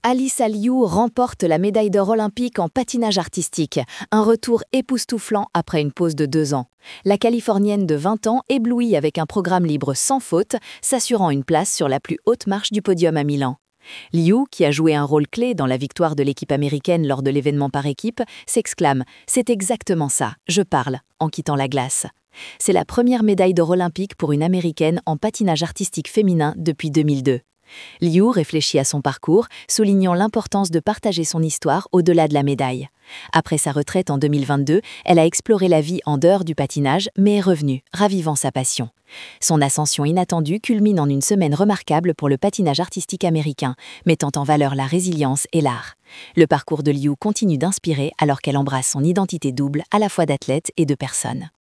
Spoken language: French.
Alyssa Liu remporte la médaille d'or olympique en patinage artistique, un retour époustouflant après une pause de 2 ans. La Californienne de 20 ans éblouit avec un programme libre sans faute, s'assurant une place sur la plus haute marche du podium à Milan. Liu, qui a joué un rôle clé dans la victoire de l'équipe américaine lors de l'événement par équipe, s'exclame « C'est exactement ça, je parle », en quittant la glace. C'est la première médaille d'or olympique pour une Américaine en patinage artistique féminin depuis 2002. Liu réfléchit à son parcours, soulignant l'importance de partager son histoire au-delà de la médaille. Après sa retraite en 2022, elle a exploré la vie en dehors du patinage, mais est revenue, ravivant sa passion. Son ascension inattendue culmine en une semaine remarquable pour le patinage artistique américain, mettant en valeur la résilience et l'art. Le parcours de Liu continue d'inspirer alors qu'elle embrasse son identité double à la fois d'athlète et de personne.